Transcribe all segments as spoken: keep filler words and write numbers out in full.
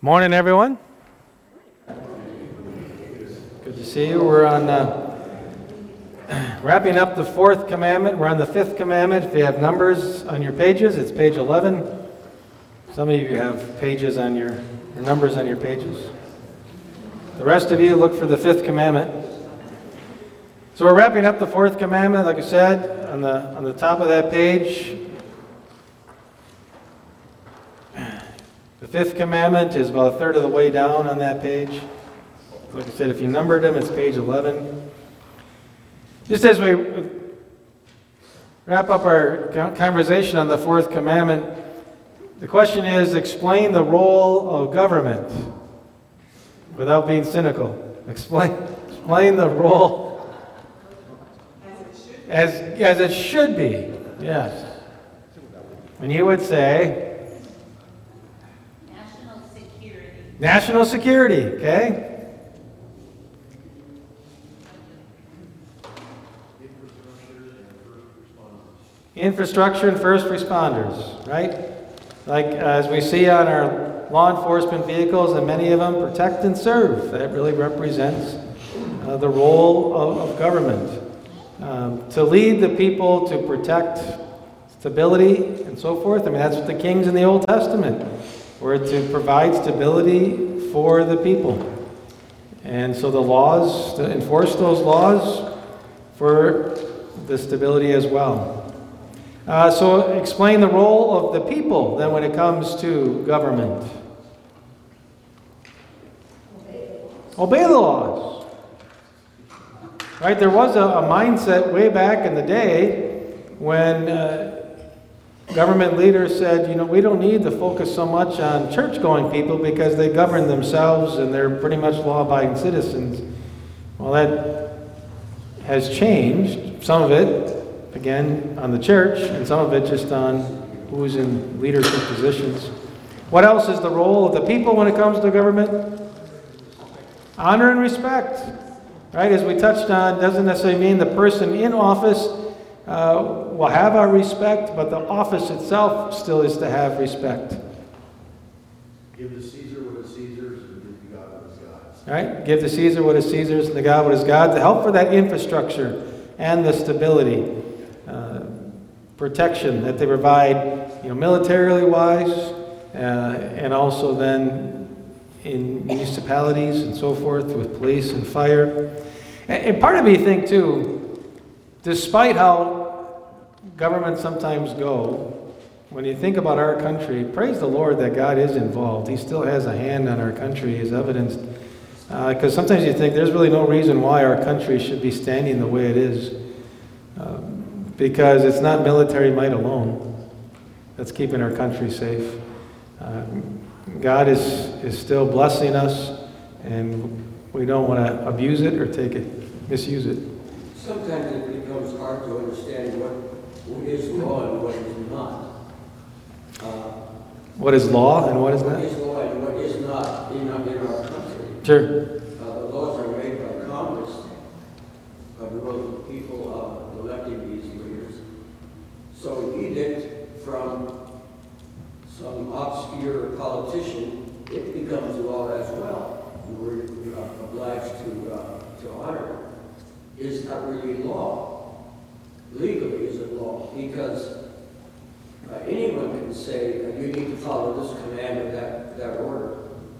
Morning, everyone. Good to see you. We're on uh, wrapping up the fourth commandment. We're on the fifth commandment. If you have numbers on your pages, it's page eleven. Some of you have pages on your or numbers on your pages. The rest of you look for the fifth commandment. So we're wrapping up the fourth commandment, like I said, on the on the top of that page. The fifth commandment is about a third of the way down on that page. Like I said, if you numbered them, it's page eleven. Just as we wrap up our conversation on the fourth commandment, the question is, explain the role of government without being cynical. Explain, explain the role as, as it should be. Yes. And you would say, national security, okay? Infrastructure and first responders, right? Like uh, as we see on our law enforcement vehicles, and many of them protect and serve. That really represents uh, the role of, of government. Um, to lead the people, to protect stability and so forth. I mean, that's what the kings in the Old Testament were, to provide stability for the people. And so the laws, to enforce those laws for the stability as well. Uh, so explain the role of the people then when it comes to government. Obey the laws. Right? There was a, a mindset way back in the day when uh, government leaders said, you know, we don't need to focus so much on church-going people because they govern themselves and they're pretty much law-abiding citizens. Well, that has changed. Some of it, again, on the church, and some of it just on who's in leadership positions. What else is the role of the people when it comes to government? Honor and respect. Right? As we touched on, doesn't necessarily mean the person in office Uh, will have our respect, but the office itself still is to have respect. Give to Caesar what is Caesar's, and give to God what is God's. All right? Give to Caesar what is Caesar's, and to God what is God's. To help for that infrastructure and the stability, uh, protection that they provide, you know, militarily wise, uh, and also then in municipalities and so forth with police and fire. And, and part of me think too, despite how governments sometimes go, when you think about our country, praise the Lord that God is involved. He still has a hand on our country, as evidenced. Because uh, sometimes you think there's really no reason why our country should be standing the way it is. Um, because it's not military might alone that's keeping our country safe. Uh, God is, is still blessing us, and we don't want to abuse it or take it, misuse it. Sometimes it becomes hard to understand what, what is law and what is not. Uh, what is law and what is not? What is law and what is not in, in our country. Sure. Uh, the laws are made by Congress, by the vote of people uh, electing these leaders. So an edict from some obscure politician, it becomes law as well. We're uh, obliged to, uh, to honor it. Is not really law. Legally is it law, because uh, anyone can say uh, you need to follow this command or that, that order.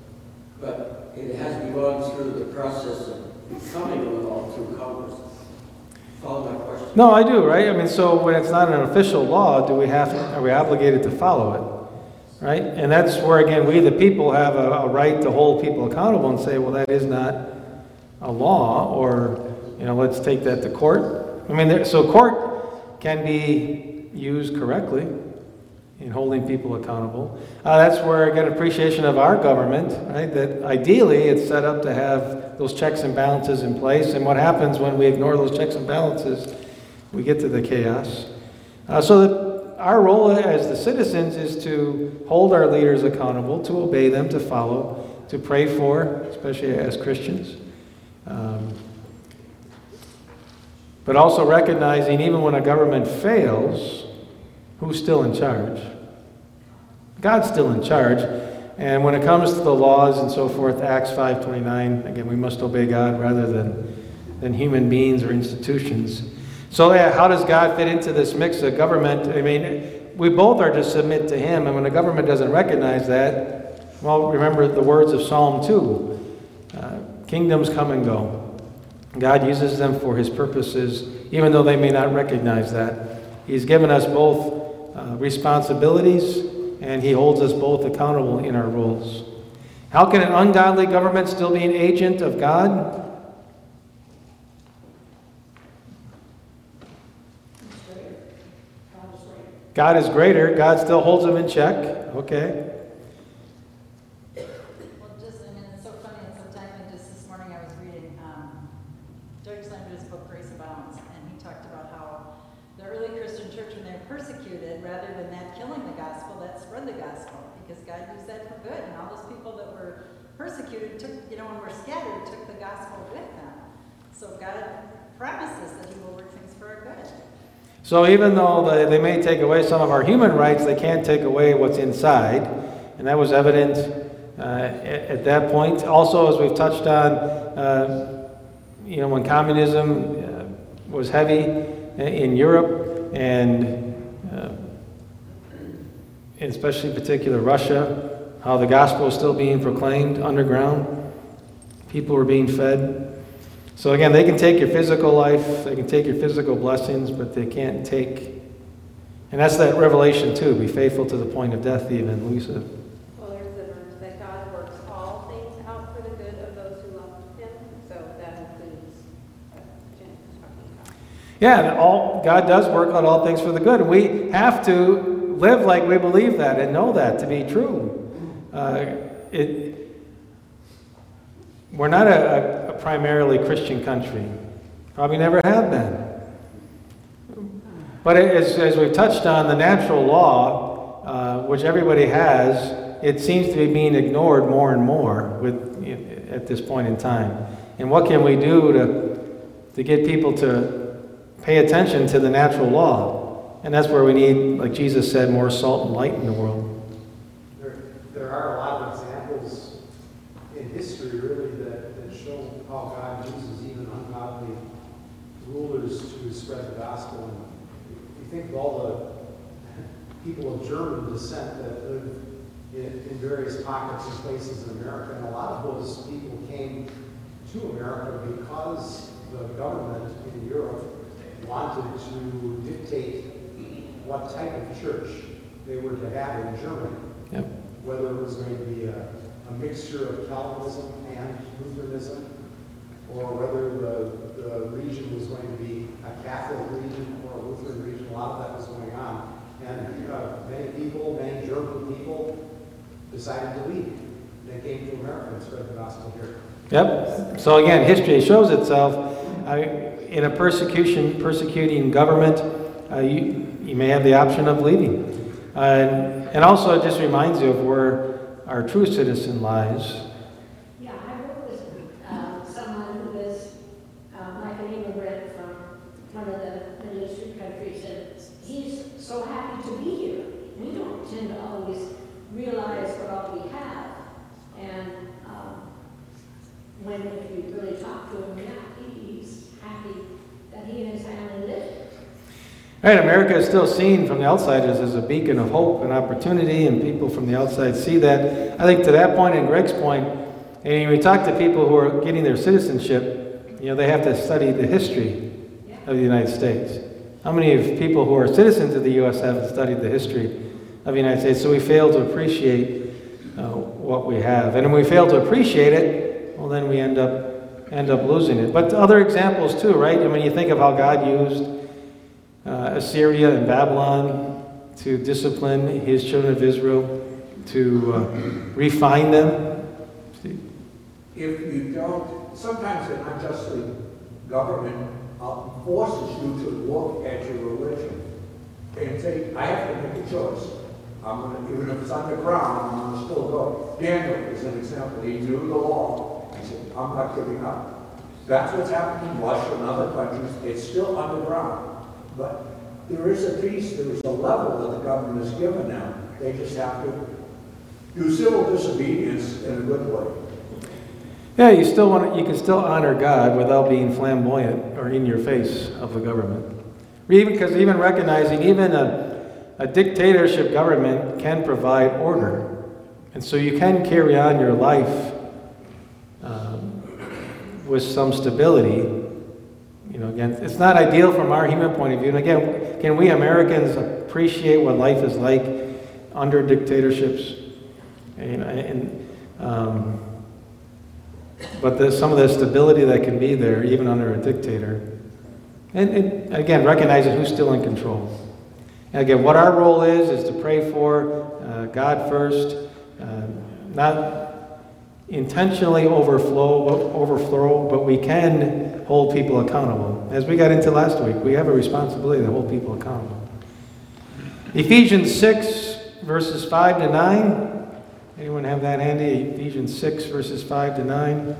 But it has to be gone through the process of becoming a law through Congress. Follow my question? No, I do, right? I mean, so when it's not an official law, do we have to, are we obligated to follow it? Right? And that's where, again, we the people have a, a right to hold people accountable and say, well, that is not a law, or you know, let's take that to court. I mean, there, so court can be used correctly in holding people accountable. Uh, that's where I get appreciation of our government, right? That ideally it's set up to have those checks and balances in place. And what happens when we ignore those checks and balances? We get to the chaos. Uh, so that our role as the citizens is to hold our leaders accountable, to obey them, to follow, to pray for, especially as Christians. Um, But also recognizing even when a government fails, who's still in charge? God's still in charge. And when it comes to the laws and so forth, Acts five twenty-nine, again, we must obey God rather than, than human beings or institutions. So yeah, how does God fit into this mix of government? I mean, we both are to submit to him, and when the government doesn't recognize that, well, remember the words of Psalm two. Uh, kingdoms come and go. God uses them for his purposes, even though they may not recognize that. He's given us both uh, responsibilities, and he holds us both accountable in our roles. How can an ungodly government still be an agent of God? God is greater. God still holds them in check. Okay. Well, just, I mean, it's so funny, and so timely. Just this morning I was reading um, George Slander's book, Grace Abounds, and he talked about how the early Christian church, when they were persecuted, rather than that killing the gospel, that spread the gospel, because God used that for good. And all those people that were persecuted took, you know, when were scattered, took the gospel with them. So God promises that he will work things for our good. So even though they, they may take away some of our human rights, they can't take away what's inside. And that was evident uh, at, at that point. Also, as we've touched on, uh, you know, when communism uh, was heavy in Europe, and uh, especially in particular Russia, how the gospel was still being proclaimed underground. People were being fed. So again, they can take your physical life, they can take your physical blessings, but they can't take, and that's that Revelation too, be faithful to the point of death even, Louisa. Well, there's the verse that God works all things out for the good of those who love him, so that includes what Jen was talking about. Yeah, and all, God does work out all things for the good, and we have to live like we believe that and know that to be true. Uh, it, we're not a, a, a primarily Christian country. Probably never have been. But as, as we've touched on, the natural law, uh, which everybody has, it seems to be being ignored more and more with, at this point in time. And what can we do to, to get people to pay attention to the natural law? And that's where we need, like Jesus said, more salt and light in the world. There, there are a lot of examples in history, really, that, that show how God uses even ungodly rulers to spread the gospel. And you think of all the people of German descent that live in, in various pockets and places in America, and a lot of those people came to America because the government in Europe wanted to dictate what type of church they were to have in Germany. Yep. Whether it was going to be a, a mixture of Calvinism and Lutheranism, or whether the, the region was going to be a Catholic region or a Lutheran region. A lot of that was going on. And uh, many people, many German people, decided to leave. They came to America and spread the gospel here. Yep. So again, history shows itself. I, in a persecution, persecuting government, uh, you, you may have the option of leaving. Uh, and, and also it just reminds you of where our true citizen lies. Yeah, I work with um, someone who is um, like an immigrant from one of the Middle Eastern countries, and he's so happy to be here. We don't tend to always realize what all we have. And um, when if you really talk to him, yeah, he, he's happy that he and his family live here. Right, America is still seen from the outsiders as a beacon of hope and opportunity, and people from the outside see that. I think to that point, and Greg's point, and when we talk to people who are getting their citizenship, you know, they have to study the history of the United States. How many of people who are citizens of the U S haven't studied the history of the United States? So we fail to appreciate uh, what we have. And when we fail to appreciate it, well, then we end up end up losing it. But other examples too, right? I mean, you think of how God used Uh, Assyria and Babylon to discipline his children of Israel, to uh, refine them. If you don't, sometimes an unjustly government uh, forces you to look at your religion and say, I have to make a choice. I'm gonna, even if it's underground, I'm going to still go. Daniel is an example. He knew the law. He said, I'm not giving up. That's what's happening in Russia and other countries. It's still underground. But there is a piece, there is a level that the government is given now. They just have to Do civil disobedience in a good way. Yeah, you still want to, you can still honor God without being flamboyant or in your face of the government. Even because even recognizing even a, a dictatorship government can provide order. And so you can carry on your life um, with some stability. You know, again, it's not ideal from our human point of view. And again, can we Americans appreciate what life is like under dictatorships? And, and um, but there's some of the stability that can be there, even under a dictator. And, and again, recognizing who's still in control. And again, what our role is, is to pray for uh, God first, uh, not intentionally overflow, overflow, but we can hold people accountable. As we got into last week, we have a responsibility to hold people accountable. Ephesians six, verses five to nine. Anyone have that handy? Ephesians six, verses five to nine.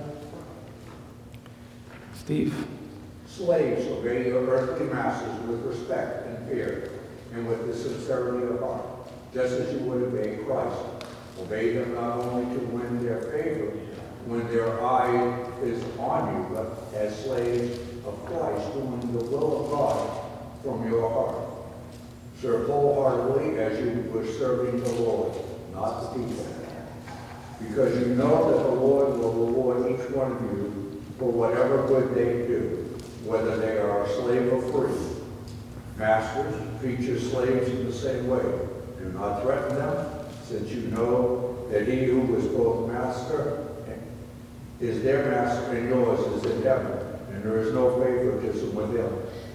Steve. Slaves, obey your earthly masters with respect and fear, and with the sincerity of heart, just as you would obey Christ. Obey them not only to win their favor when their eye is on you, but as slaves of Christ, doing the will of God from your heart. Serve wholeheartedly as you were serving the Lord, not the people, because you know that the Lord will reward each one of you for whatever good they do, whether they are a slave or free. Masters, treat your slaves in the same way. Do not threaten them, since you know that he who is both master is their master and yours is in heaven, and there is no favoritism with him.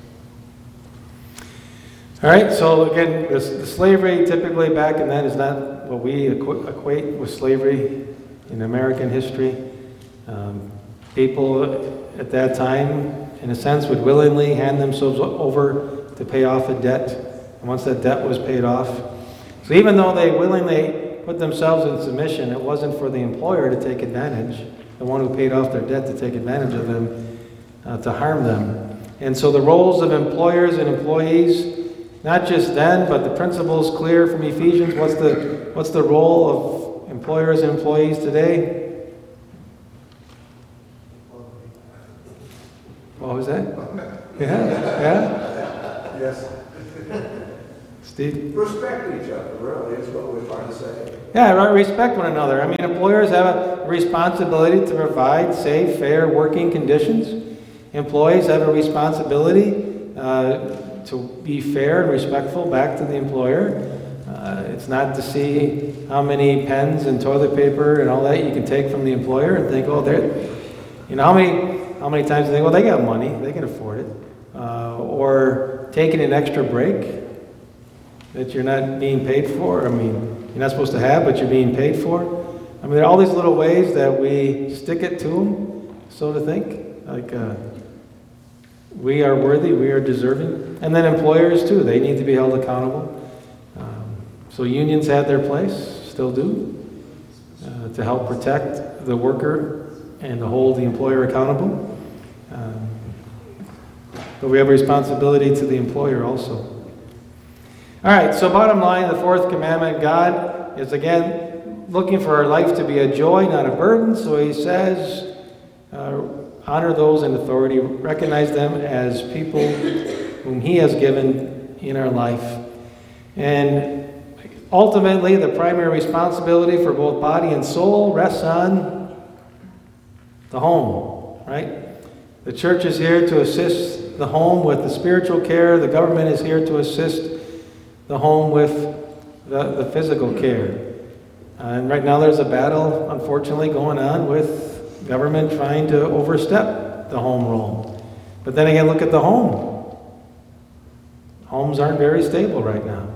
All right, so again, the, the slavery typically back in then is not what we equ- equate with slavery in American history. Um, people at that time, in a sense, would willingly hand themselves over to pay off a debt. And once that debt was paid off, so even though they willingly put themselves in submission, it wasn't for the employer to take advantage, the one who paid off their debt to take advantage of them, uh, to harm them. And so the roles of employers and employees, not just then, but the principle's clear from Ephesians. What's the what's the role of employers and employees today? What was that? Yeah, yeah. Yes. Steve? Respect each other, really, is what we're trying to say. Yeah, right, respect one another. I mean, employers have a responsibility to provide safe, fair working conditions. Employees have a responsibility uh, to be fair and respectful back to the employer. Uh, it's not to see how many pens and toilet paper and all that you can take from the employer and think, oh, they're, you know, how many how many times you think, well, they got money, they can afford it, uh, or taking an extra break that you're not being paid for. I mean, you're not supposed to have, but you're being paid for. I mean, there are all these little ways that we stick it to them, so to think, like. Uh, We are worthy, we are deserving. And then employers too, they need to be held accountable. Um, so unions had their place, still do, uh, to help protect the worker and to hold the employer accountable. Um, but we have a responsibility to the employer also. All right, so bottom line, the fourth commandment, God is again looking for our life to be a joy, not a burden. So he says, uh, honor those in authority, recognize them as people whom he has given in our life. And ultimately, the primary responsibility for both body and soul rests on the home, right? The church is here to assist the home with the spiritual care. The government is here to assist the home with the, the physical care. And right now there's a battle, unfortunately, going on with government trying to overstep the home role. But then again, look at the home. Homes aren't very stable right now.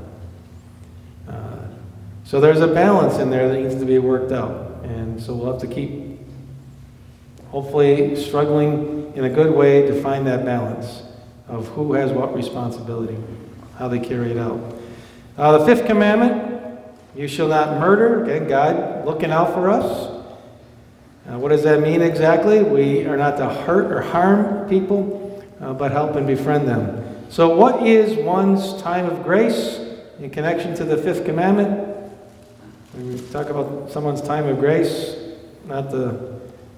Uh, so there's a balance in there that needs to be worked out. And so we'll have to keep, hopefully, struggling in a good way to find that balance of who has what responsibility, how they carry it out. Uh, the fifth commandment, you shall not murder. Again, God looking out for us. Uh, what does that mean exactly? We are not to hurt or harm people, uh, but help and befriend them. So what is one's time of grace in connection to the fifth commandment? When we talk about someone's time of grace, not the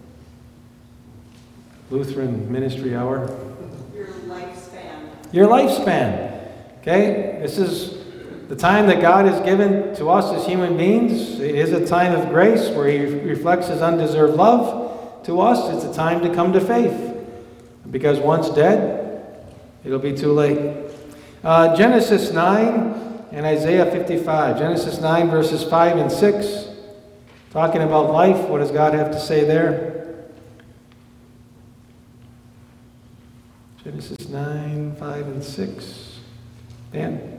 Lutheran ministry hour. Your lifespan. Your lifespan. Okay? This is the time that God has given to us as human beings. It is a time of grace where He reflects His undeserved love to us. It's a time to come to faith. Because once dead, it'll be too late. Uh, Genesis nine and Isaiah fifty-five. Genesis nine, verses five and six. Talking about life. What does God have to say there? Genesis nine, five and six. Dan?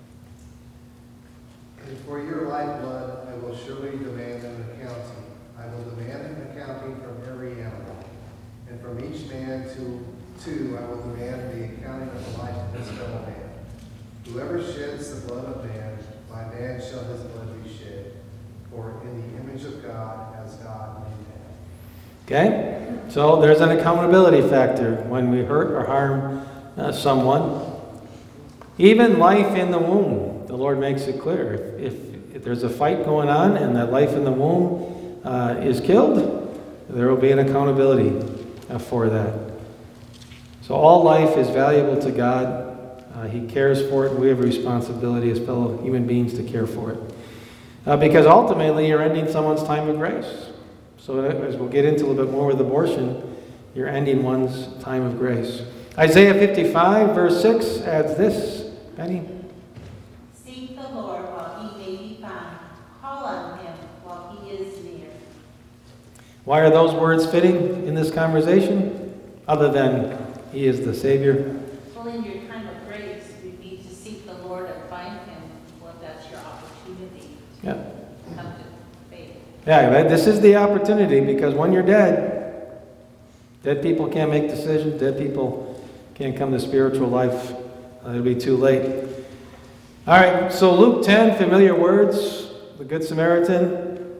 And for your lifeblood, I will surely demand an accounting. I will demand an accounting from every animal. And from each man to two, I will demand the accounting of the life of his fellow man. Whoever sheds the blood of man, by man shall his blood be shed. For in the image of God has God made man. Okay? So there's an accountability factor when we hurt or harm uh, someone. Even life in the womb, the Lord makes it clear. If, if, if there's a fight going on and that life in the womb uh, is killed, there will be an accountability uh, for that. So all life is valuable to God. Uh, he cares for it, and we have a responsibility as fellow human beings to care for it. Uh, because ultimately, you're ending someone's time of grace. So as we'll get into a little bit more with abortion, you're ending one's time of grace. Isaiah fifty-five, verse six adds this. Penny? Seek the Lord while he may be found. Call on him while he is near. Why are those words fitting in this conversation? Other than He is the Savior. Well, in your time of grace, you need to seek the Lord and find him. Well, that's your opportunity Yeah. to come to faith. Yeah, right? This is the opportunity, because when you're dead, dead people can't make decisions, dead people can't come to spiritual life. Uh, it'll be too late. All right, so Luke ten, familiar words, the Good Samaritan.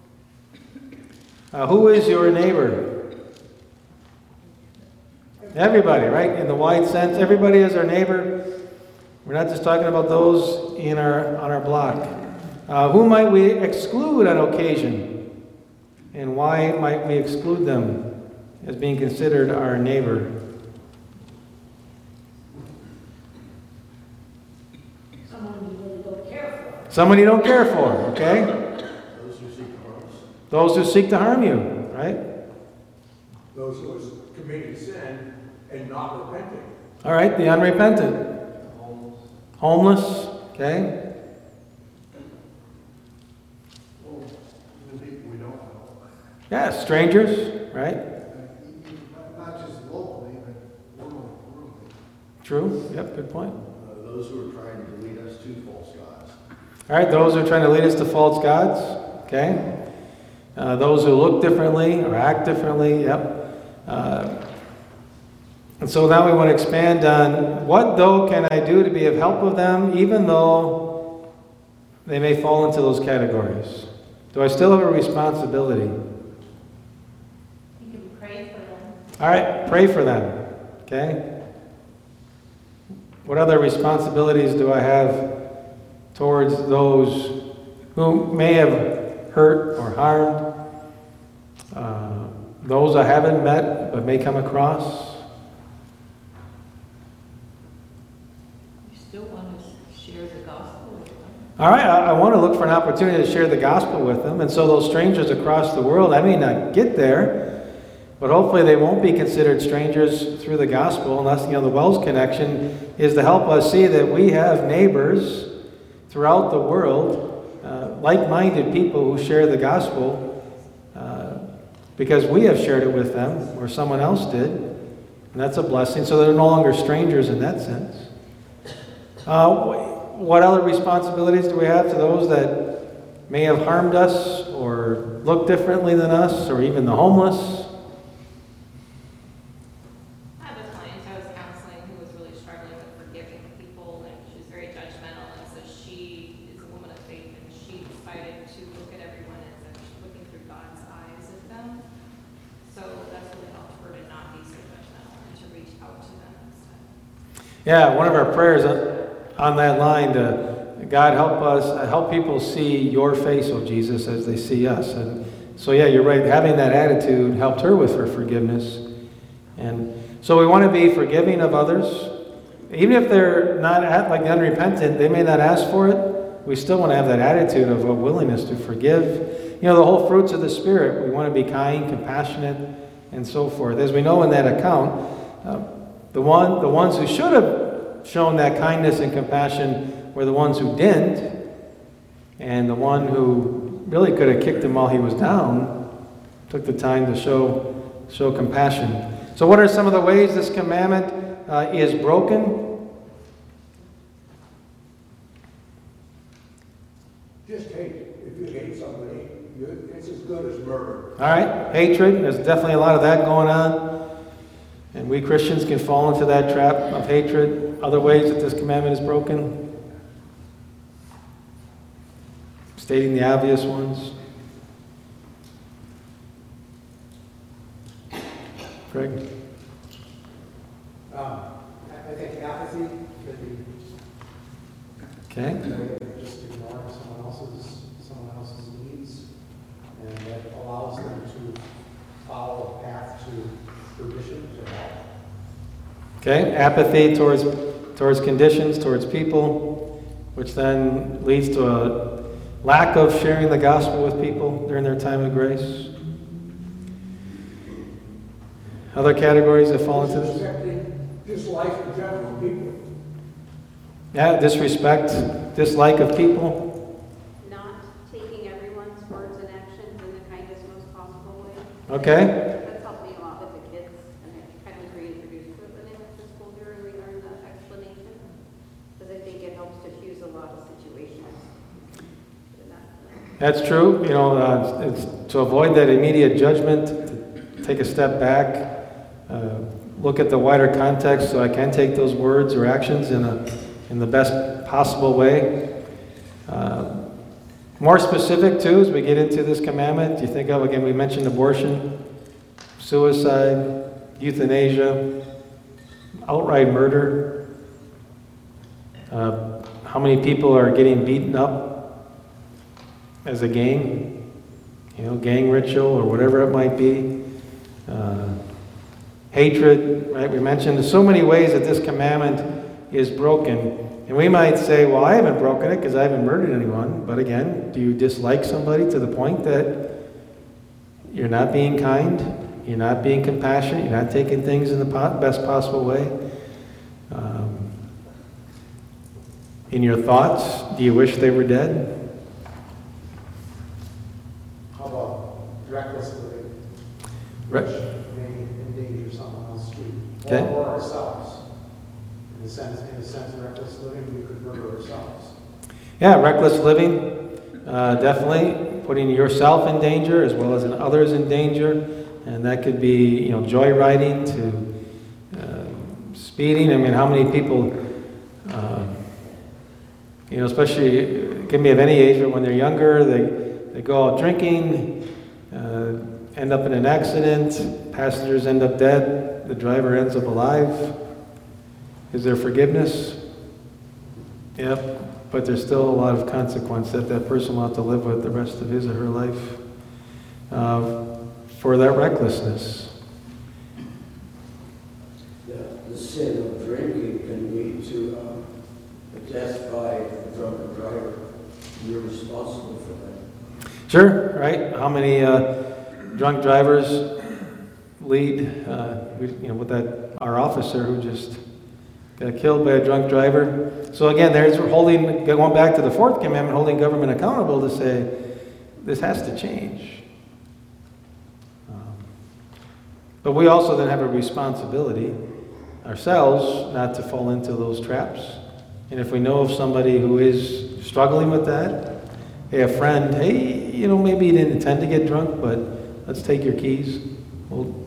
Uh, who is your neighbor? Everybody, right? In the wide sense, everybody is our neighbor. We're not just talking about those in our on our block. Uh, who might we exclude on occasion? And why might we exclude them as being considered our neighbor? Someone you really don't care for. Someone you don't care for, okay? Those who seek to harm us. Those who seek to harm you, right? Those who are committing sin and not repenting. All right, the unrepentant. Homeless, okay? Well, even people we don't know. Yeah, strangers, right? Not- Not just locally, but worldly. worldly. True, yep, good point. Uh, Those who are trying to lead us to false gods. All right, those who are trying to lead us to false gods, okay? Uh, those who look differently or act differently, yep. Uh, and so now we want to expand on what, though, can I do to be of help with them, even though they may fall into those categories? Do I still have a responsibility? You can pray for them. All right, pray for them, okay? What other responsibilities do I have towards those who may have hurt or harmed? Uh, those I haven't met but may come across? You still want to share the gospel with them. All right, I, I want to look for an opportunity to share the gospel with them. And so those strangers across the world, I may not get there, but hopefully they won't be considered strangers through the gospel, unless, you know, the Wells Connection is to help us see that we have neighbors throughout the world, uh, like-minded people who share the gospel, uh, because we have shared it with them, or someone else did, and that's a blessing. So they're no longer strangers in that sense. Uh, what other responsibilities do we have to those that may have harmed us, or look differently than us, or even the homeless? I have a client I was counseling who was really struggling with forgiving people, and she was very judgmental, and so she is a woman of faith, and she decided to look at everyone as if she's looking through God's eyes at them. So that's really helped her to not be so judgmental and to reach out to them instead. Yeah, one of our prayers on that line to God, help us, uh, help people see your face, oh Jesus, as they see us. And so, yeah, you're right. Having that attitude helped her with her forgiveness. And so we want to be forgiving of others. Even if they're not at, like unrepentant, they may not ask for it. We still want to have that attitude of a willingness to forgive. You know, the whole fruits of the Spirit. We want to be kind, compassionate, and so forth. As we know in that account, uh, the one, the ones who should have shown that kindness and compassion were the ones who didn't, and the one who really could have kicked him while he was down took the time to show show compassion. So, what are some of the ways this commandment uh, is broken? Just hate. If you hate somebody, you, it's as good as murder. All right, hatred. There's definitely a lot of that going on. And we Christians can fall into that trap of hatred. Other ways that this commandment is broken. Stating the obvious ones. Greg? Um, I I think apathy could be, Okay. uh, just ignoring someone else's, someone else's needs, and that allows them to follow a path to perdition, to hell. Okay. Apathy towards towards conditions, towards people, which then leads to a lack of sharing the gospel with people during their time of grace. Other categories that fall into this? Disrespecting, dislike in general, people. Yeah, disrespect, dislike of people. Not taking everyone's words and actions in the kindest, most possible way. Okay. That's helped me a lot with the kids, and I kind of reintroduced it when they went to school here and we learned the explanation, because I think it helps diffuse a lot of situations. That's true. You know, uh, it's to avoid that immediate judgment, to take a step back, uh, look at the wider context, so I can take those words or actions in a in the best possible way. Uh, more specific too, as we get into this commandment, you think of again. We mentioned abortion, suicide, euthanasia, outright murder. Uh, how many people are getting beaten up as a gang, you know, gang ritual or whatever it might be. Uh, hatred, right? We mentioned there's so many ways that this commandment is broken. And we might say, well, I haven't broken it because I haven't murdered anyone. But again, do you dislike somebody to the point that you're not being kind, you're not being compassionate, you're not taking things in the po- best possible way? Um, in your thoughts, do you wish they were dead? How about reckless living? Re- Which may endanger someone else's street. Okay. Or, or ourselves. In a sense, in a sense, reckless living, we could murder ourselves. Yeah, reckless living, uh, definitely putting yourself in danger as well as in others in danger, and that could be, you know, joyriding to uh, speeding. I mean, how many people, uh, you know, especially it can be of any age, but when they're younger, they they go out drinking, uh, end up in an accident, passengers end up dead, the driver ends up alive. Is there forgiveness? Yep, but there's still a lot of consequence that that person will have to live with the rest of his or her life uh, for that recklessness. The, the sin of drinking can lead to uh, a death by a drunken driver. You're responsible for that. Sure, right? How many uh, drunk drivers lead, uh, we, you know, with that, our officer who just got killed by a drunk driver. So again, there's holding, going back to the fourth commandment, holding government accountable to say, this has to change. Um, but we also then have a responsibility ourselves not to fall into those traps. And if we know of somebody who is struggling with that, hey, a friend, hey, you know, maybe you didn't intend to get drunk, but let's take your keys. We'll...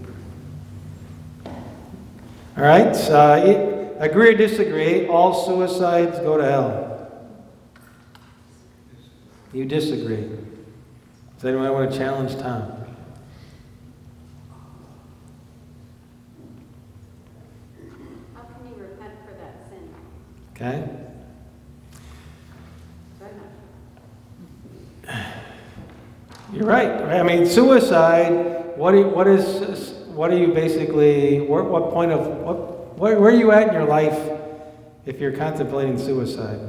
All right, uh, it, agree or disagree, all suicides go to hell. You disagree. Does anyone want to challenge Tom? How can you repent for that sin? Okay. You're right. I mean, suicide. What do you, what is what are you basically? What, what point of what? Where, where are you at in your life if you're contemplating suicide?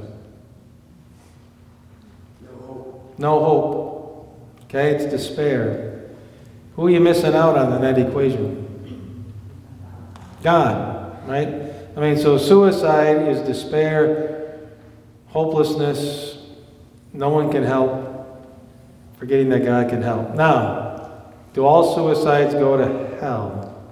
No hope. No hope. Okay, it's despair. Who are you missing out on in that equation? God, right? I mean, so suicide is despair, hopelessness. No one can help. Forgetting that God can help. Now, do all suicides go to hell?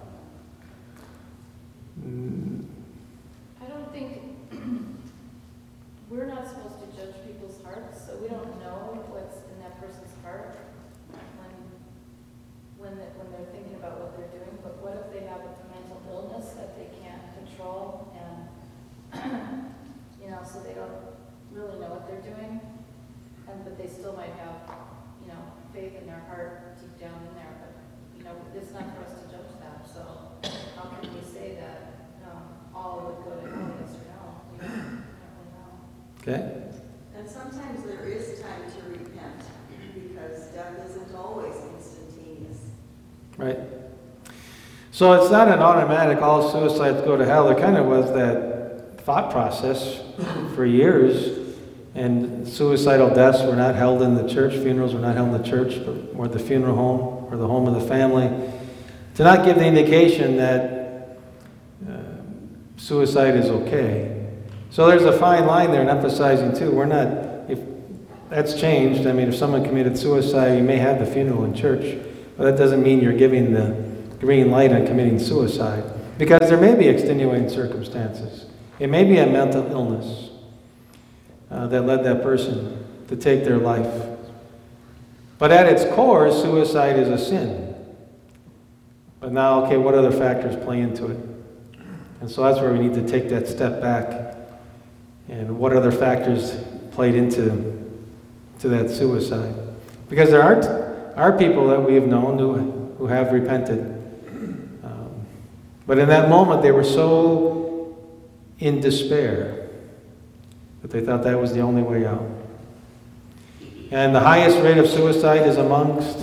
I don't think, we're not supposed to judge people's hearts, so we don't know what's in that person's heart when, when, they, when they're thinking about what they're doing. But what if they have a mental illness that they can't control and, you know, so they don't really know what they're doing, and but they still might have, you know, faith in their heart deep down in there. But, you know, it's not for us to judge that. So how can we say that um, all would go to hell, yes or no? We don't, we don't really know. Okay. And sometimes there is time to repent because death isn't always instantaneous. Right. So it's not an automatic all suicides go to hell. There kind of was that thought process for years. And suicidal deaths were not held in the church, funerals were not held in the church, but more the funeral home or the home of the family, to not give the indication that uh, suicide is okay. So there's a fine line there in emphasizing too, we're not, if that's changed, I mean, if someone committed suicide, you may have the funeral in church, but that doesn't mean you're giving the green light on committing suicide, because there may be extenuating circumstances. It may be a mental illness Uh, that led that person to take their life. But at its core, suicide is a sin. But now, okay, what other factors play into it? And so that's where we need to take that step back. And what other factors played into to that suicide? Because there are, are people that we have known who, who have repented. Um, but in that moment, they were so in despair but they thought that was the only way out. And the highest rate of suicide is amongst,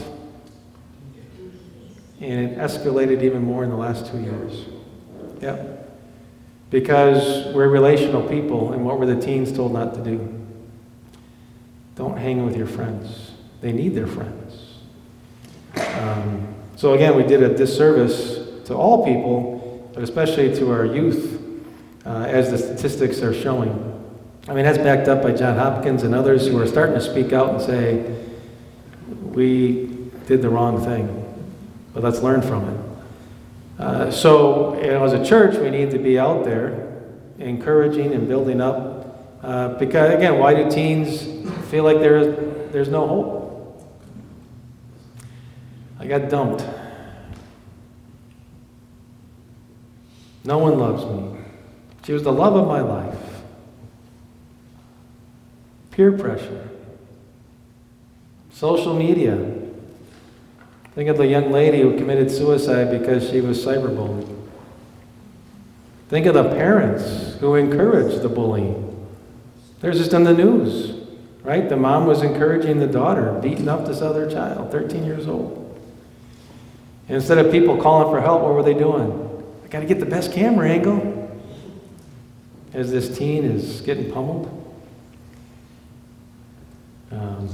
and it escalated even more in the last two years. Yep. Because we're relational people, and what were the teens told not to do? Don't hang with your friends. They need their friends. Um, so again, we did a disservice to all people, but especially to our youth, uh, as the statistics are showing. I mean, that's backed up by John Hopkins and others who are starting to speak out and say, we did the wrong thing, but let's learn from it. Uh, so, you know, as a church, we need to be out there encouraging and building up. Uh, because, again, why do teens feel like there, there's no hope? I got dumped. No one loves me. She was the love of my life. Peer pressure. Social media. Think of the young lady who committed suicide because she was cyberbullied. Think of the parents who encouraged the bullying. There's just in the news, right? The mom was encouraging the daughter, beating up this other child, thirteen years old. And instead of people calling for help, what were they doing? I got to get the best camera angle. As this teen is getting pummeled. Um,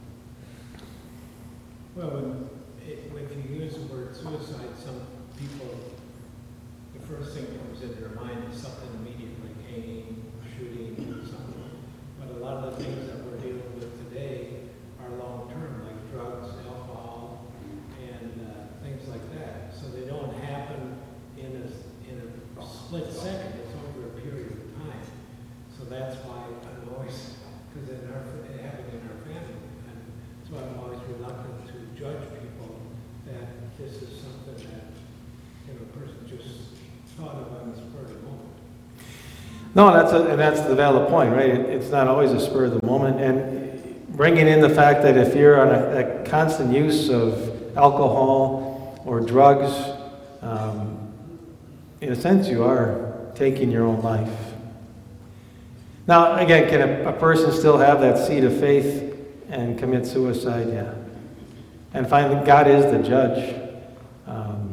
well, when, it, when you use the word suicide, some people, the first thing that comes into their mind is something immediate, like hanging, shooting, or something. But a lot of the things that we're dealing with today are long-term, like drugs, alcohol, and uh, things like that. So they don't happen in a, in a split second. It's over a period of time. So that's why I'm always, because in our, it happened in our family, and that's why I'm always reluctant to judge people that this is something that, you know, a person just thought of on the spur of the moment. No, that's a, and that's the valid point, right? It, it's not always a spur of the moment, and bringing in the fact that if you're on a, a constant use of alcohol or drugs, um, in a sense, you are taking your own life. Now, again, can a, a person still have that seed of faith and commit suicide? Yeah. And finally, God is the judge. Um,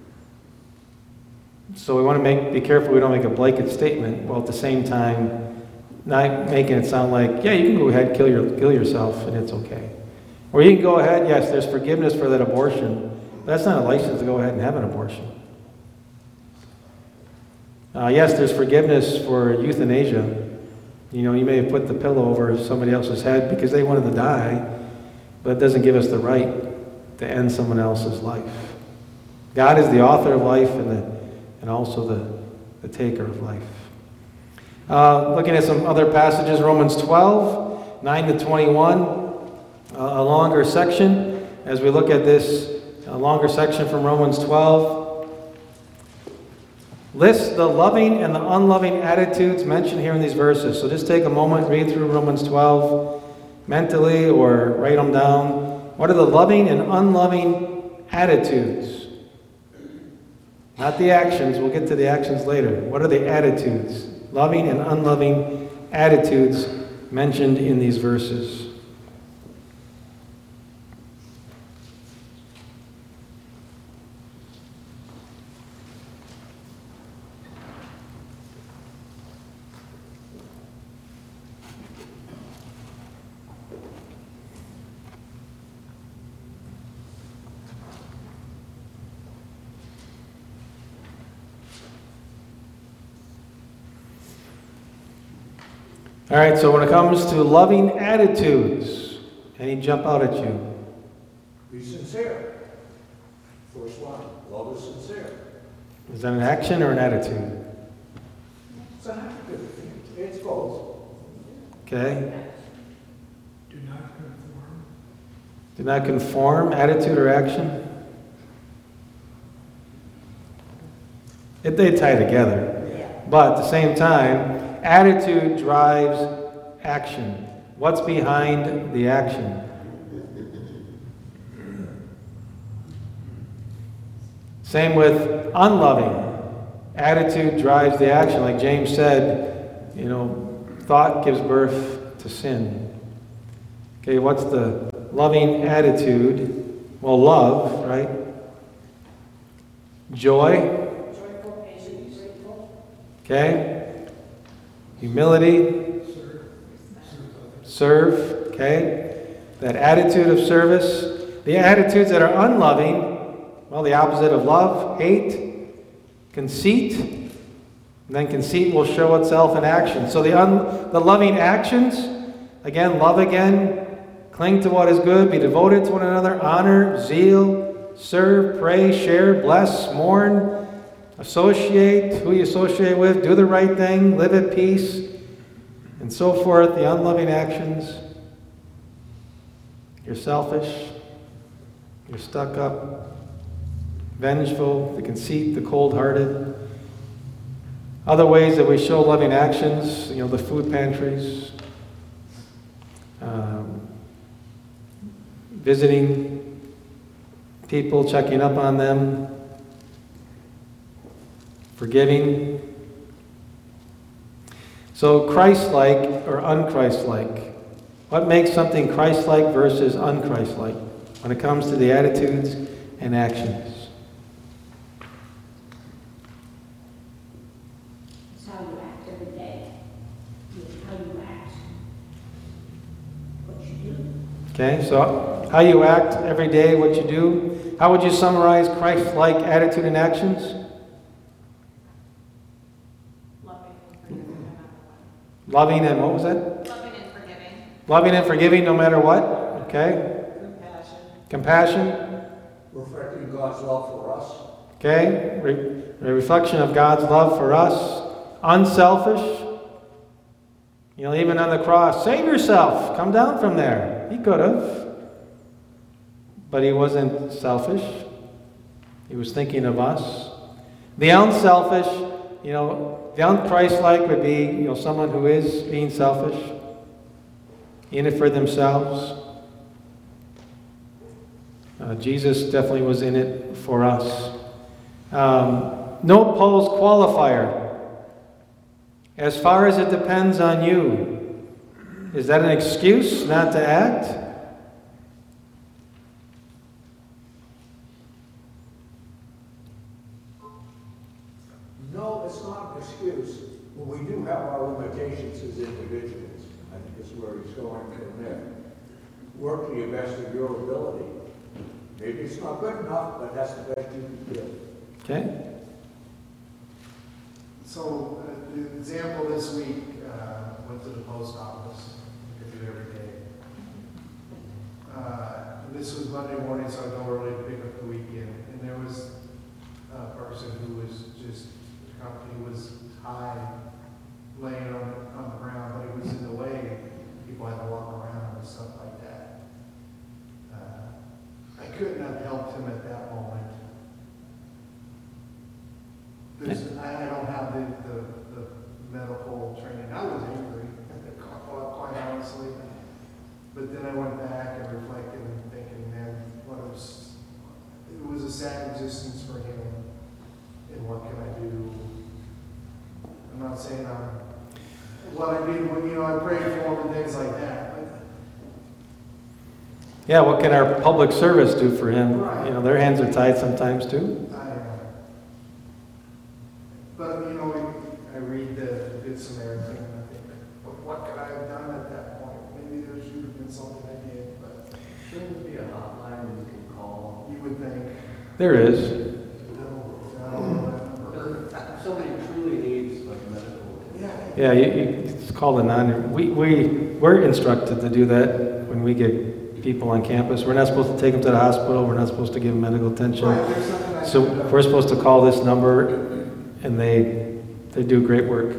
so we want to make be careful we don't make a blanket statement, while at the same time not making it sound like, yeah, you can go ahead and kill, your, kill yourself and it's okay. Or you can go ahead, yes, there's forgiveness for that abortion, but that's not a license to go ahead and have an abortion. Uh, yes, there's forgiveness for euthanasia. You know, you may have put the pillow over somebody else's head because they wanted to die, but it doesn't give us the right to end someone else's life. God is the author of life and, the, and also the, the taker of life. Uh, looking at some other passages, Romans twelve, nine to twenty-one, uh, a longer section. As we look at this a longer section from Romans twelve, lists the loving and the unloving attitudes mentioned here in these verses. So just take a moment, read through Romans twelve mentally or write them down. What are the loving and unloving attitudes? Not the actions. We'll get to the actions later. What are the attitudes? Loving and unloving attitudes mentioned in these verses. All right, so when it comes to loving attitudes, any jump out at you? Be sincere. First one, love is sincere. Is that an action or an attitude? It's an attitude. It's both. Okay. Do not conform. Do not conform, attitude or action? It, they tie together. But at the same time, attitude drives action. What's behind the action? Same with unloving. Attitude drives the action. Like James said, you know, thought gives birth to sin. Okay, what's the loving attitude? Well, love, right? Joy. Okay. Humility. Serve. Okay. That attitude of service. The attitudes that are unloving, well, the opposite of love, hate, conceit. And then conceit will show itself in action. So the, un, the loving actions, again, love again, cling to what is good, be devoted to one another, honor, zeal, serve, pray, share, bless, mourn, associate, who you associate with, do the right thing, live at peace, and so forth. The unloving actions, you're selfish, you're stuck up, vengeful, the conceit, the cold-hearted. Other ways that we show loving actions, you know, the food pantries, um, visiting people, checking up on them, forgiving. So Christ-like or un-Christ-like. What makes something Christ-like versus un-Christ-like when it comes to the attitudes and actions? It's how you act every day. It's how you act. What you do. Okay, so how you act every day, what you do. How would you summarize Christ-like attitude and actions? Loving and what was that? Loving and forgiving. Loving and forgiving no matter what. Okay. Compassion. Compassion. Reflecting God's love for us. Okay. Re- a reflection of God's love for us. Unselfish. You know, even on the cross, save yourself. Come down from there. He could have. But he wasn't selfish. He was thinking of us. The unselfish, you know, the un-Christ-like would be, you know, someone who is being selfish, in it for themselves. Uh, Jesus definitely was in it for us. Um, no pose qualifier. As far as it depends on you. Is that an excuse not to act? excuse, but we do have our limitations as individuals. I think that's where he's going from there. Work to your best of your ability. Maybe it's not good enough, but that's the best you can do. Okay? So, uh, the example this week, uh, went to the post office, like I do every day. Uh, this was Monday morning, so I go early to pick up the weekend, and there was a person who was just, the company was high, laying on, on the ground, but it was in the way, people had to walk around and stuff like that. Uh, I couldn't have helped him at that moment. There's, I I don't have the, the, the medical training. I was angry, quite honestly. But then I went back and reflected and thinking, man, what it was, it was a sad existence for him. And what can I do? I'm not saying I'm, what I did, you know, I prayed for him and things like that. But Yeah, what can our public service do for him? Right. You know, their hands are tied sometimes too. I, uh, but, you know, I, I read the Good Samaritan and I think, but what could I have done at that point? Maybe there should have been something I did, but Shouldn't there be a hotline that you can call? you would think, There is. no, no, If somebody truly needs like medical attention. yeah. Yeah, you, you, it's called a non, we, we, we're instructed to do that when we get people on campus. We're not supposed to take them to the hospital, we're not supposed to give them medical attention. Right, there's something I So could have done. we're supposed to call this number, and they, they do great work.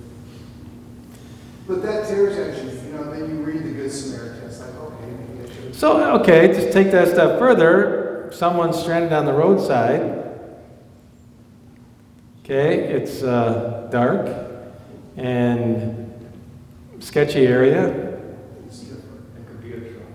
But that tears at you, you know, then you read the Good Samaritan, it's like, okay, maybe I should. So, okay, just take that step further. Someone's stranded on the roadside. Okay, it's uh, dark and sketchy area. It's different. It could be a trouble.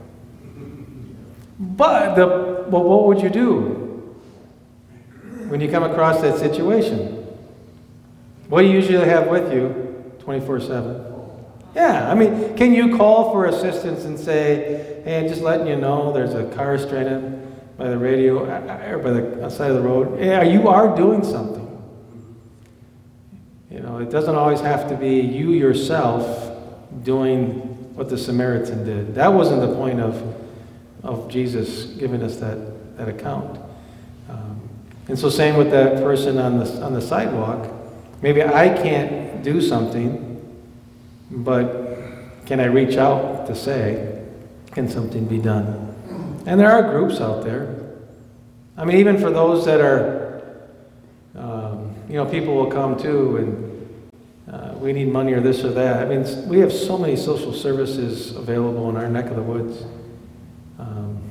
But the well, what would you do when you come across that situation? What do you usually have with you twenty-four seven? Yeah, I mean, can you call for assistance and say, hey, just letting you know there's a car stranded by the radio or by the side of the road? Yeah, you are doing something. You know, it doesn't always have to be you yourself doing what the Samaritan did. That wasn't the point of, of Jesus giving us that, that account. Um, and so same with that person on the, on the sidewalk. Maybe I can't do something, but can I reach out to say, can something be done? And there are groups out there. I mean, even for those that are, um, you know, people will come too and uh, we need money or this or that. I mean, we have so many social services available in our neck of the woods. Um,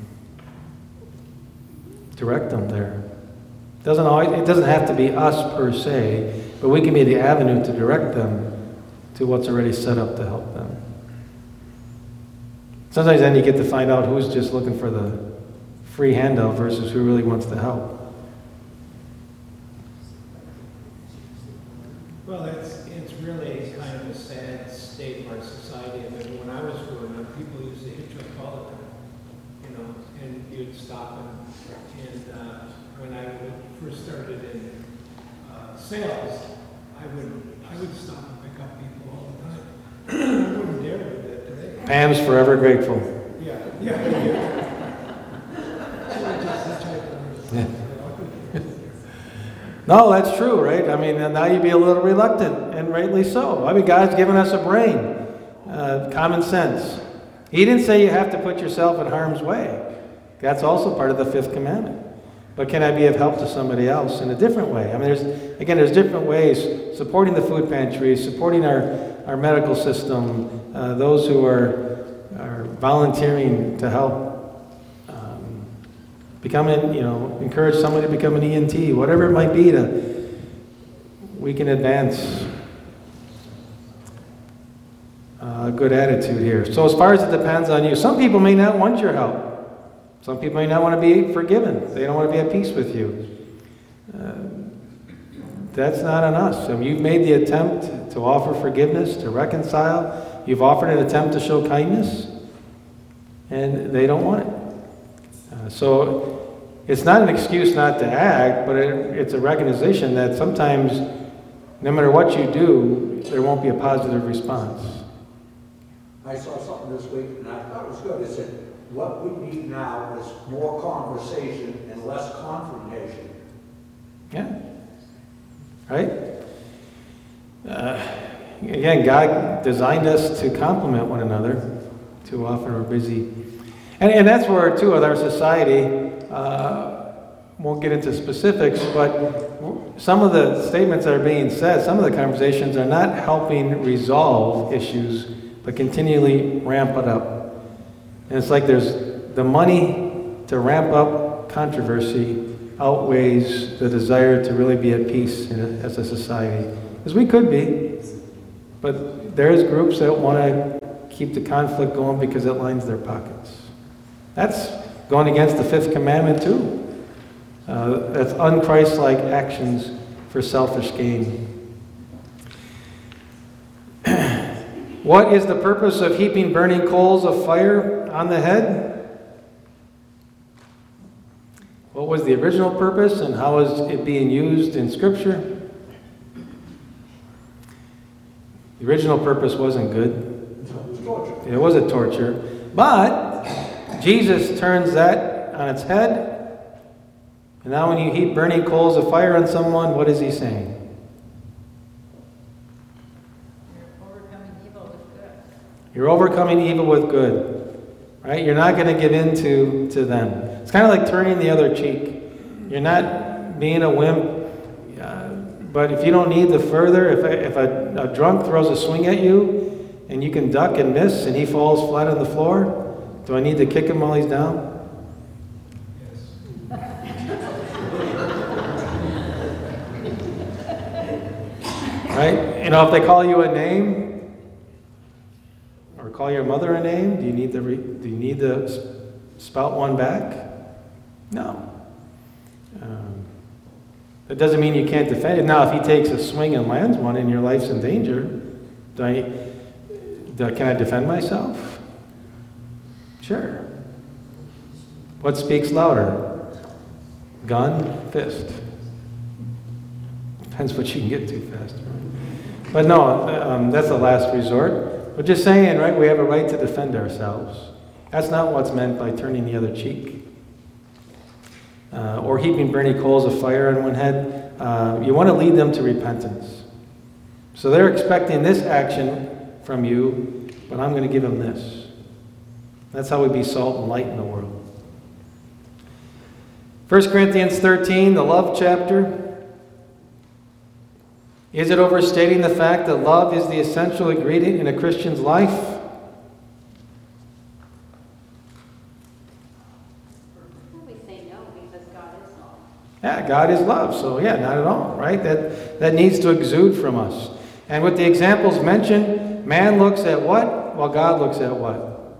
direct them there. Doesn't always, it doesn't have to be us per se, but we can be the avenue to direct them to what's already set up to help them. Sometimes then you get to find out who's just looking for the free handout versus who really wants to help. Well, it's, it's really kind of a sad state of our society. I mean, when I was growing up, people used to hitchhike all the time, you know, and you'd stop them. And uh, when I would first started in uh, sales, I would I would stop and pick up people all the time. I wouldn't dare do that today. Pam's forever grateful. Yeah, yeah. Yeah. No, that's true, right? I mean, now you'd be a little reluctant, and rightly so. I mean, God's given us a brain, uh, common sense. He didn't say you have to put yourself in harm's way. That's also part of the fifth commandment. But can I be of help to somebody else in a different way? I mean, there's, again, there's different ways. Supporting the food pantry, supporting our, our medical system, uh, those who are, are volunteering to help, um, becoming, you know, encourage somebody to become an E M T, whatever it might be, to we can advance a good attitude here. So as far as it depends on you, some people may not want your help. Some people may not want to be forgiven. They don't want to be at peace with you. Uh, that's not on us. So you've made the attempt to offer forgiveness, to reconcile. You've offered an attempt to show kindness, and they don't want it. Uh, so it's not an excuse not to act, but it, it's a recognition that sometimes no matter what you do, there won't be a positive response. I saw something this week, and I thought it was good. It said, what we need now is more conversation and less confrontation. Yeah. Right? Uh, again, God designed us to complement one another. Too often we're busy. And, and that's where, too, with our society, uh, won't get into specifics, but some of the statements that are being said, some of the conversations are not helping resolve issues, but continually ramp it up. And it's like there's the money to ramp up controversy outweighs the desire to really be at peace in a, as a society. Because we could be, but there's groups that want to keep the conflict going because it lines their pockets. That's going against the fifth commandment too. Uh, that's un-Christ-like actions for selfish gain. What is the purpose of heaping burning coals of fire on the head? What was the original purpose and how is it being used in Scripture? The original purpose wasn't good. It was a torture. But Jesus turns that on its head. And now when you heap burning coals of fire on someone, what is he saying? You're overcoming evil with good. You're overcoming evil with good. Right? You're not going to give in to, to them. It's kind of like turning the other cheek. You're not being a wimp. Uh, but if you don't need the further, if, a, if a, a drunk throws a swing at you and you can duck and miss and he falls flat on the floor, do I need to kick him while he's down? Right? You know, if they call you a name, or call your mother a name, do you need to re, do you need to spout one back? No. Um, that doesn't mean you can't defend it. Now, if he takes a swing and lands one, and your life's in danger, do I, do, can I defend myself? Sure. What speaks louder? Gun, fist. Depends what you can get too fast. But no, um, that's the last resort. We're just saying, right, we have a right to defend ourselves. That's not what's meant by turning the other cheek. Uh, or heaping burning coals of fire on one head. Uh, you want to lead them to repentance. So they're expecting this action from you, but I'm going to give them this. That's how we be salt and light in the world. First Corinthians thirteen, the love chapter. Is it overstating the fact that love is the essential ingredient in a Christian's life? We say no because God is love. Yeah, God is love, so yeah, not at all, right? That, that needs to exude from us. And with the examples mentioned, man looks at what? Well, God looks at what?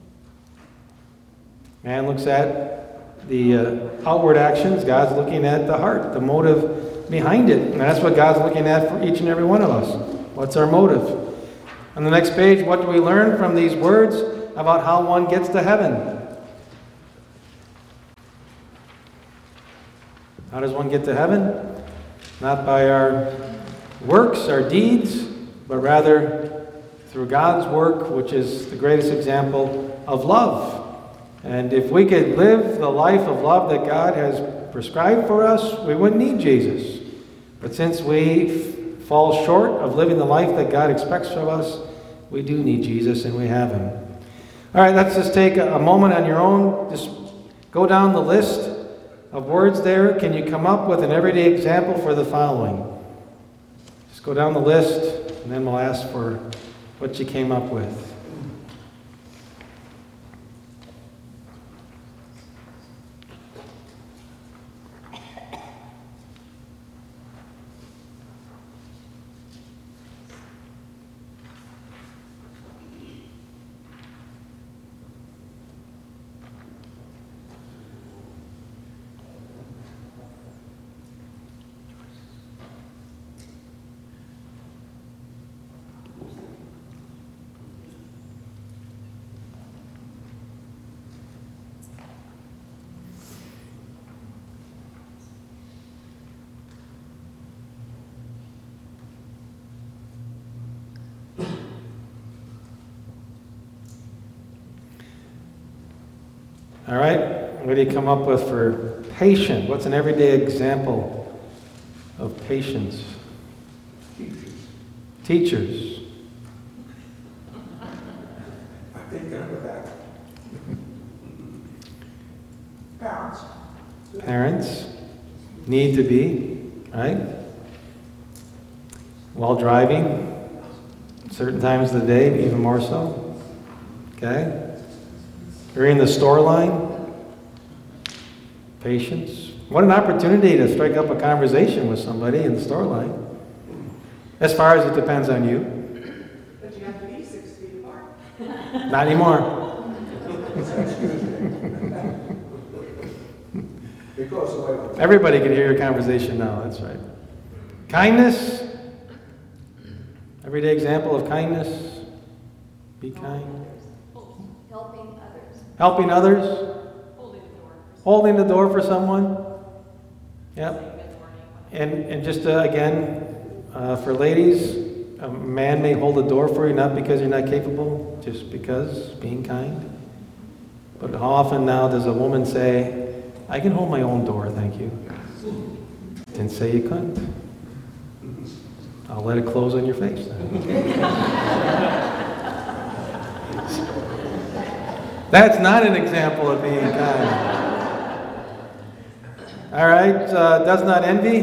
Man looks at the uh, outward actions. God's looking at the heart, the motive behind it. And that's what God's looking at for each and every one of us. What's our motive? On the next page, what do we learn from these words about how one gets to heaven? How does one get to heaven? Not by our works, our deeds, but rather through God's work, which is the greatest example of love. And if we could live the life of love that God has prescribed for us, we wouldn't need Jesus. But since we f- fall short of living the life that God expects of us, we do need Jesus, and we have him. All right, let's just take a, a moment on your own. Just go down the list of words there. Can you come up with an everyday example for the following? Just go down the list, and then we'll ask for what you came up with. All right, what do you come up with for patient? What's an everyday example of patience? Teachers. Teachers. I think under that. Parents. Parents need to be, right? While driving, certain times of the day, even more so. Okay? You're in the store line. Patience. What an opportunity to strike up a conversation with somebody in the store line. As far as it depends on you. But you have to be six feet apart. Not anymore. Because of what- Everybody can hear your conversation now, that's right. Kindness. Everyday example of kindness. Be kind. Helping others. Helping others. Holding the door. Holding the door for someone. Yep. Saying good morning. And, and just uh, again, uh, for ladies, a man may hold the door for you not because you're not capable, just because being kind. But how often now does a woman say, I can hold my own door, thank you. Didn't say you couldn't. I'll let it close on your face then. That's not an example of being kind. All right, uh, does not envy.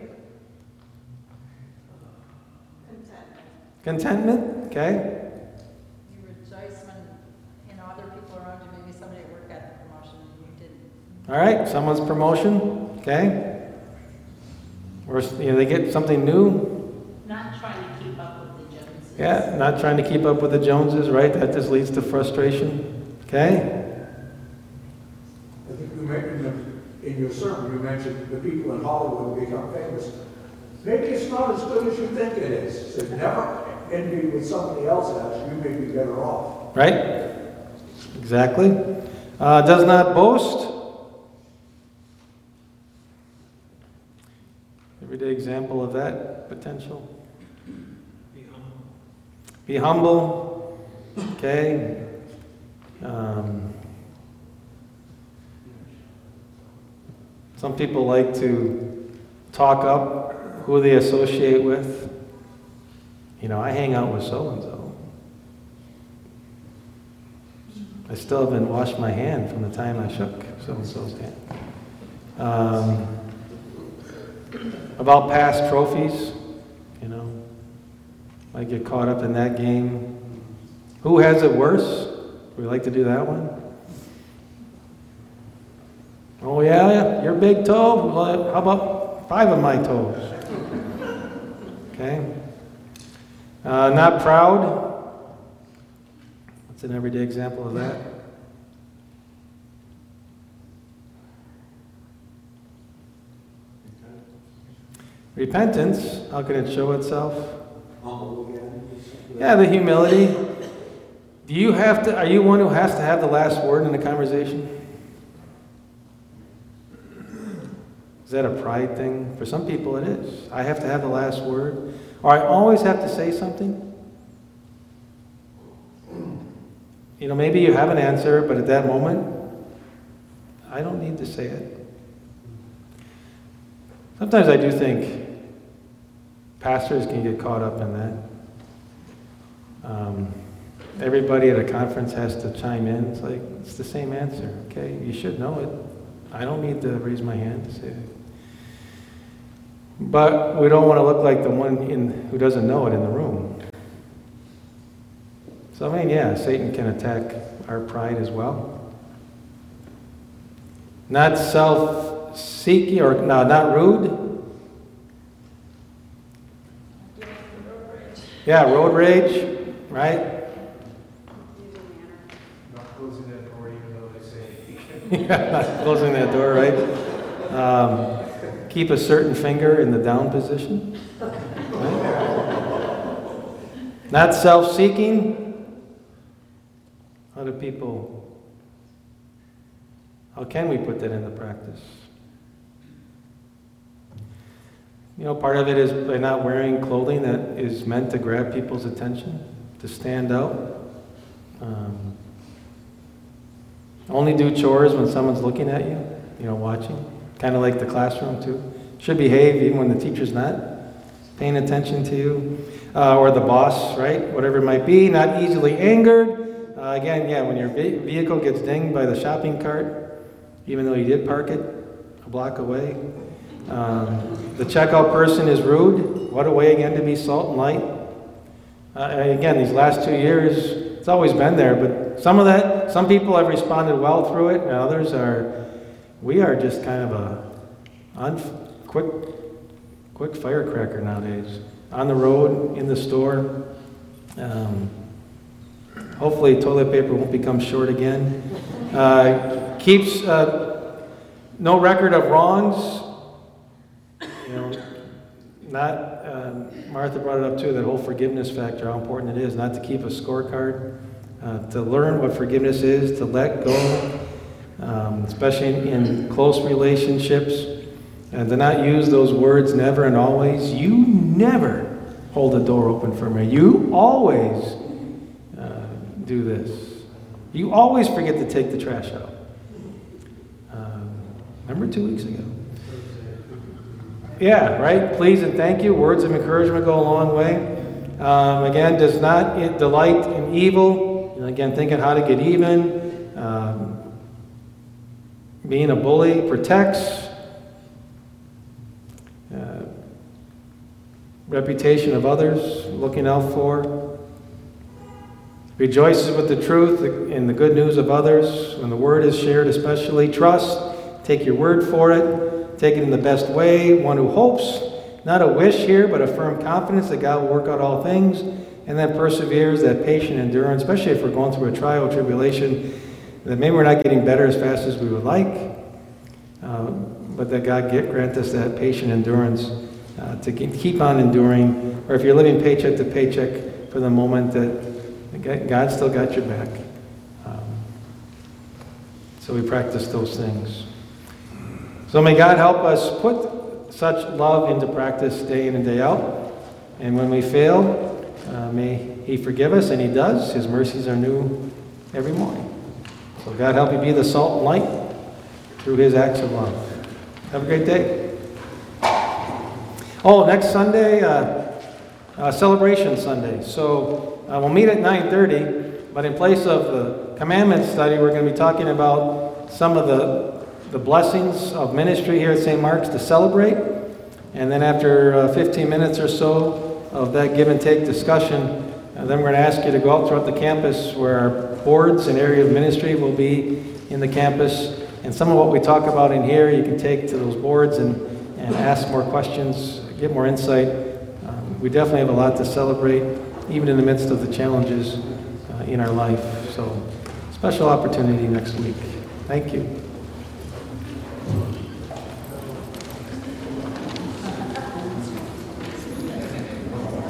Contentment. Contentment, okay. You rejoice when, you know, other people around you, maybe somebody at work got a promotion and you didn't. All right, someone's promotion, okay. Or you know, they get something new. Not trying to keep up with the Joneses. Yeah, not trying to keep up with the Joneses, right? That just leads to frustration, okay. I think you mentioned, in your sermon, you mentioned the people in Hollywood become famous. Maybe it's not as good as you think it is. So never envy what somebody else has. You may be better off. Right? Exactly. Uh, does not boast. Everyday example of that potential. Be humble. Be humble. Okay. Um, some people like to talk up who they associate with. You know, I hang out with so-and-so. I still haven't washed my hand from the time I shook so-and-so's hand. Um, about past trophies, you know, might get caught up in that game. Who has it worse? We like to do that one. Oh yeah, your big toe? Well, how about five of my toes? Okay. Uh, not proud. What's an everyday example of that? Repentance. How can it show itself? Humble again. Yeah, the humility. Do you have to, are you one who has to have the last word in the conversation? Is that a pride thing? For some people it is. I have to have the last word. Or I always have to say something. You know, maybe you have an answer, but at that moment, I don't need to say it. Sometimes I do think pastors can get caught up in that. Um, everybody at a conference has to chime in. It's like, it's the same answer, okay? You should know it. I don't need to raise my hand to say it. But we don't want to look like the one in, who doesn't know it in the room. So, I mean, yeah, Satan can attack our pride as well. Not self-seeking, or no, not rude. Yeah, road rage, right? Not closing that door even though they say. Yeah, not closing that door, right? Um, keep a certain finger in the down position. Right? Not self-seeking. How do people, how can we put that into practice? You know, part of it is by not wearing clothing that is meant to grab people's attention, to stand out. Um, Only do chores when someone's looking at you, you know, watching. Kind of like the classroom, too. Should behave even when the teacher's not paying attention to you. Uh, or the boss, right? Whatever it might be. Not easily angered. Uh, again, yeah, when your ve- vehicle gets dinged by the shopping cart, even though you did park it a block away. Um, the checkout person is rude. What a way, again, to be salt and light. Uh, again, these last two years, it's always been there, but some of that, some people have responded well through it, and others are, we are just kind of a un, quick, quick firecracker nowadays. On the road, in the store. Um, hopefully toilet paper won't become short again. Uh, keeps uh, no record of wrongs. You know, not, um, Martha brought it up too, that whole forgiveness factor, how important it is not to keep a scorecard, uh, to learn what forgiveness is, to let go, um, especially in, in close relationships, and to not use those words never and always. You never hold the door open for me. You always uh, do this. You always forget to take the trash out. Um, remember two weeks ago? Yeah, right? Please and thank you. Words of encouragement go a long way. Um, again, does not delight in evil. And again, thinking how to get even. Um, being a bully protects. Uh, reputation of others, looking out for. Rejoices with the truth and the good news of others. When the word is shared, especially. Trust. Take your word for it. Take it in the best way. One who hopes, not a wish here, but a firm confidence that God will work out all things. And then perseveres, that patient endurance, especially if we're going through a trial or tribulation, that maybe we're not getting better as fast as we would like, uh, but that God get, grant us that patient endurance uh, to keep on enduring. Or if you're living paycheck to paycheck for the moment, that God still got your back. Um, so we practice those things. So may God help us put such love into practice day in and day out. And when we fail, uh, may He forgive us, and He does. His mercies are new every morning. So God help you be the salt and light through His acts of love. Have a great day. Oh, next Sunday, uh, uh, Celebration Sunday. So uh, we'll meet at nine thirty, but in place of the commandment study, we're going to be talking about some of the the blessings of ministry here at Saint Mark's to celebrate. And then after uh, fifteen minutes or so of that give and take discussion, uh, then we're going to ask you to go out throughout the campus where our boards and area of ministry will be in the campus. And some of what we talk about in here, you can take to those boards and, and ask more questions, get more insight. Um, we definitely have a lot to celebrate, even in the midst of the challenges uh, in our life. So, special opportunity next week. Thank you.